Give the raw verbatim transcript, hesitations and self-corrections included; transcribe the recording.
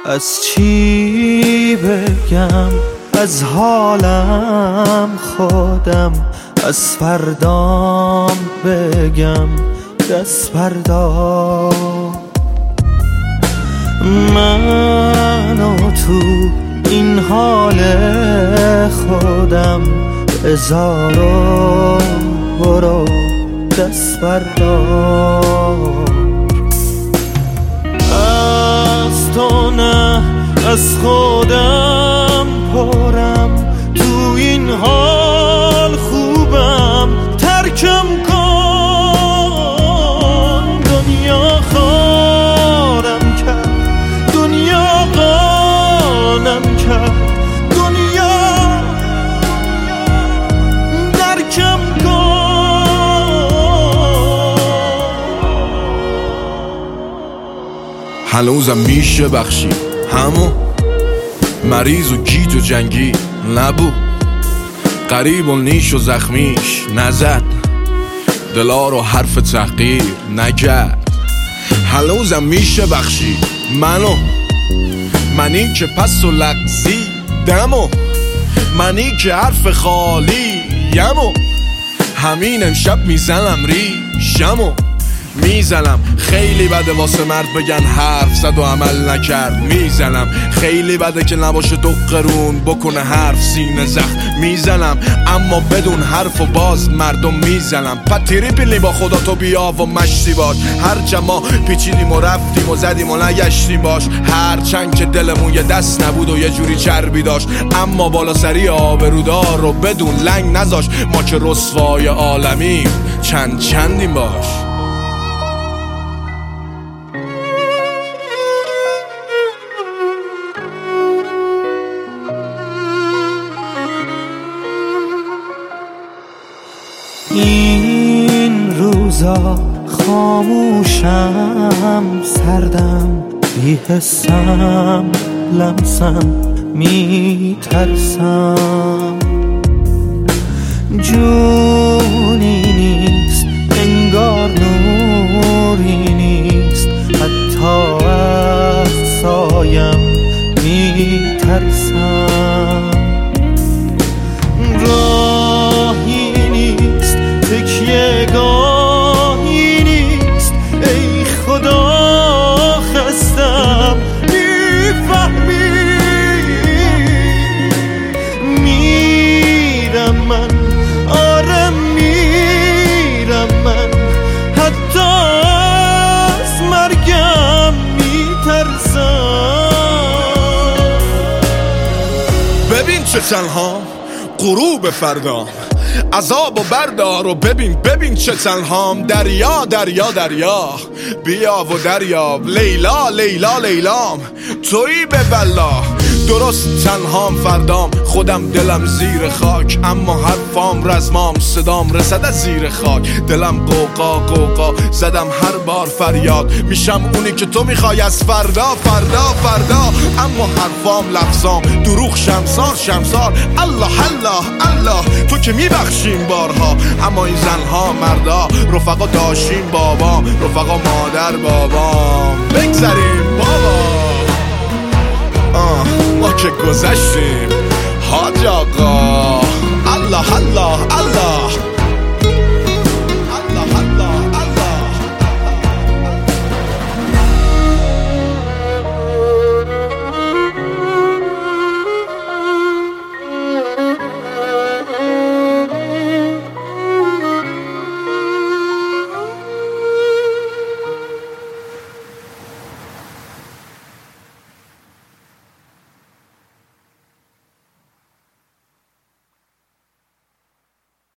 از چی بگم؟ از حالم خودم، از فردام بگم دست بردار. من و تو این حال خودم بذار و برو دست بردار. از تو نه از خودم پرم، تو این حال خوبم ترکم کن. دنیا خارم کرد، دنیا قانم کرد، دنیا درکم کن. هنوزم میشه بخشی همون مریض و گیج و جنگی نبود، قریب و نیش و زخمیش نزد، دلا رو حرف تحقیر نگرد. هنوزم میشه بخشی منو، منی که پس و لغزی دمو، منی که حرف خالی یمو. همین امشب میزنم ریشمو میزنم. خیلی بده واسه مرد بگن حرف زد و عمل نکرد. میزنم خیلی بده که نباشه دو قرون بکنه حرف سینه زخم. میزنم اما بدون حرف و باز مردم میزنم. پتیری پیلی با خدا تو بیا و مشتی باش. هر جما پیچیدیم و رفتیم و زدیم و نگشتیم باش. هر چند که دلمون یه دست نبود و یه جوری چربی داشت، اما بالا سری آبرودار رو بدون لنگ نذاش. ما که رسوای عالمیم چند چندیم باش. این روزا خاموشم، سردم، بی‌حسم، لمسم، میترسم. جونی نیست انگار نوری نیست، حتی از سایم میترسم. راهی نیست تکیه گاهی نیست، ای خدا خستم میفهمی. میرم من، آره میرم من، حتی از مرگم میترسم. ببین چه تنها غروب فردام، عذاب و بردار و ببین ببین چه تنهام. دریا دریا دریا بیا و دریاب. لیلا لیلا لیلام تویی به بلا. درست تنهام فردام، خودم دلم زیر خاک، اما حرفام رزمام، صدام رسد از زیر خاک. دلم قوقا قوقا زدم هر بار فریاد. میشم اونی که تو میخوای از فردا فردا فردا، اما حرفام لفظام دروغ شمسار شمسار. الله الله الله تو که میبخشیم بارها، اما این زنها مردا رفقا داشتیم بابا، رفقا مادر بابا. بگذاریم بابا آه ما که گذشتیم حاج آقا. الله الله الله